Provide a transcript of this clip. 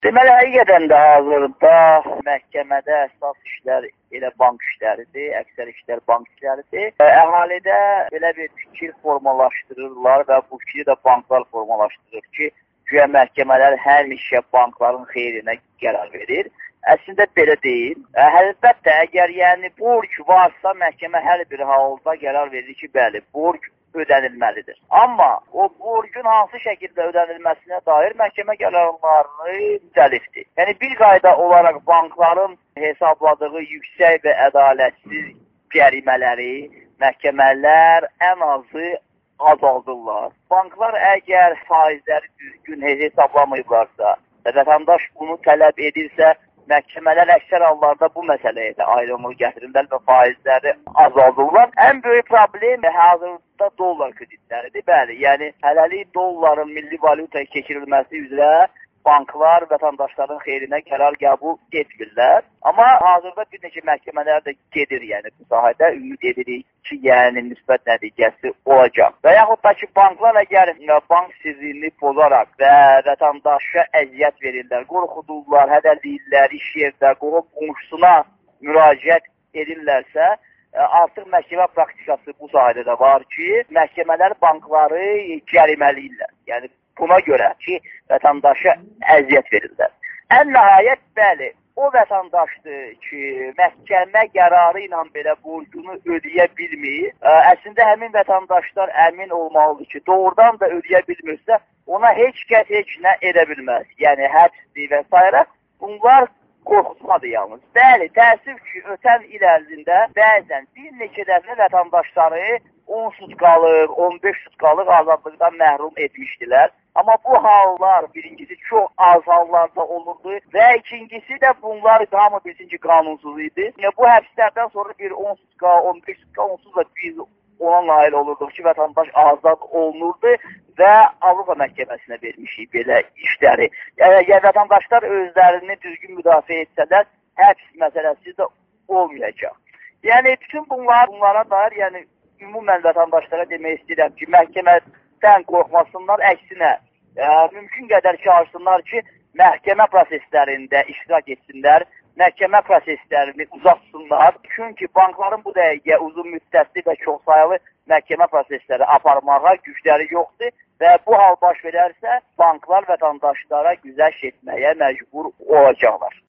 Deməli, həqiqətən də hazırda məhkəmədə əsas işlər elə bank işləridir, əksər işlər bank işləridir. Əhalidə belə bir fikir formalaşdırırlar və bu fikri də banklar formalaşdırır ki, güya məhkəmələr həmişə bankların xeyrinə qərar verir. Əslində belə deyil. Əlbəttə, əgər borc varsa, məhkəmə hər bir halda qərar verir ki, bəli, borc ödənilməlidir. Amma o borcun hansı şəkildə ödənilməsinə dair məhkəmə qərarları müxtəlifdir. Yəni bir qayda olaraq bankların hesabladığı yüksək və ədalətsiz cərimələri məhkəmələr ən azı azaldırlar. Banklar əgər faizləri düzgün hesablamayıblarsa və vətəndaş bunu tələb edirsə, məhkəmələr əksər hallarda bu məsələyə də ayrımlıq gətirirlər və faizləri azaldırlar. Ən böyük problem hazırda dollar kreditləridir. Bəli, yəni hələlik dolların milli valyutaya keçirilməsi üzrə banklar vətəndaşların xeyrinə qərar qəbul etmirlər. Amma hazırda bir neçə məhkəmələr də gedir, yəni bu sahədə ümid edirik ki, müsbət nəticəsi olacaq. Və yaxud da ki, banklar əgər bank sirrini pozaraq və vətəndaşa əziyyət verirlər, qorxudurlar, hədələyirlər, iş yerdə, qorxub qonşusuna müraciət edirlərsə, artıq məhkəmə praktikası bu sahədə də var ki, məhkəmələr bankları cərimələyirlər. Yəni buna görə ki, vətəndaşa əziyyət verirlər. Ən nəhayət, bəli, o vətəndaşdır ki, məhkəmə qərarı ilə belə borcunu ödəyə bilmir. Əslində, həmin vətəndaşlar əmin olmalıdır ki, doğrudan da ödəyə bilmirsə, ona heç kəs heç nə edə bilməz. Yəni, həbsdir və s. Bunlar qorxutmadır yalnız. Bəli, təəssüf ki, ötən il ərzində bəzən bir neçə dəfə vətəndaşları 10 sutkalıq, 15 sutkalıq azadlıqdan məhrum etmişdilər. Amma bu hallar birincisi çox az hallarda olurdu və ikincisi də bunlar hamı bilsin ki, qanunsuz idi. Bu həbslərdən sonra bir 10 sutka, 15 sutka onsuz da biz ona nail olurduq ki, vətəndaş azad olunurdu və Avropa məhkəməsinə vermişik belə işləri. Yəni vətəndaşlar özlərini düzgün müdafiə etsələr, həbs məsələsi də olmayacaq. Yəni bütün bunlara dair, ümumən vətəndaşlara demək istəyirəm ki, məhkəmədən qorxmasınlar, əksinə mümkün qədər çalışsınlar ki, məhkəmə proseslərində iştirak etsinlər, məhkəmə proseslərini uzatsınlar. Çünki bankların bu dəqiqə uzun müddətli və çoxsaylı məhkəmə prosesləri aparmağa gücləri yoxdur və bu hal baş verərsə, banklar vətəndaşlara güzəşt etməyə məcbur olacaqlar.